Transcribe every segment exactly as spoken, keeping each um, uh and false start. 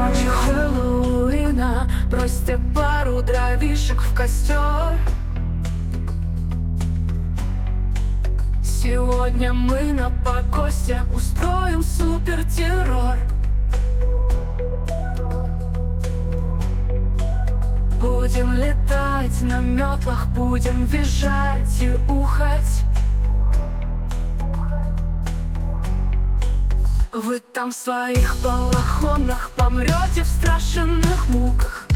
ночи Хэллоуина бросьте пару дровишек в костер. Сегодня мы на погосте устроим супертеррор. Будем летать на метлах, будем визжать и ухать. Вы там в своих балахонах помрете в страшенных муках.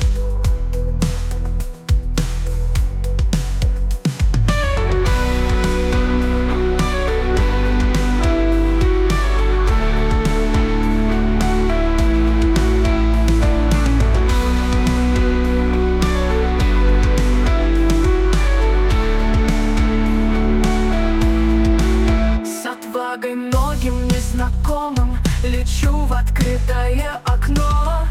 Многим незнакомым лечу в открытое окно.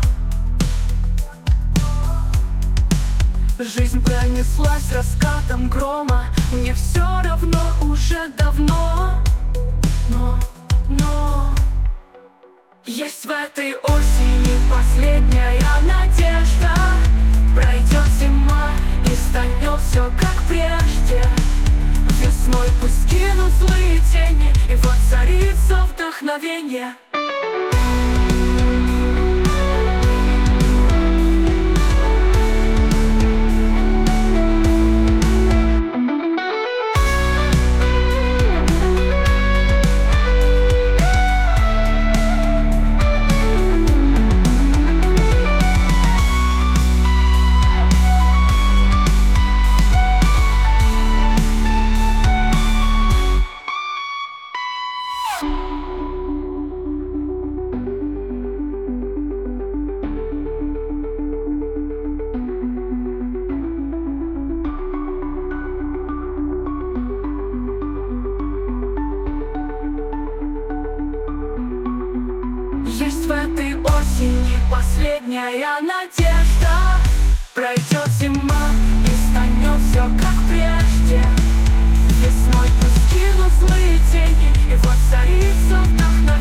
Жизнь пронеслась раскатом грома, мне все равно уже давно. Но, но есть в этой осени последняя надежда. Пройдет зима и станет все как прежде. Весной пусть кинут злые тени, и воцарится вдохновение. Есть в этой осени последняя надежда. Пройдет зима и станет все как прежде. Весной пусть кинут злые тени, и воцарится вдохновение.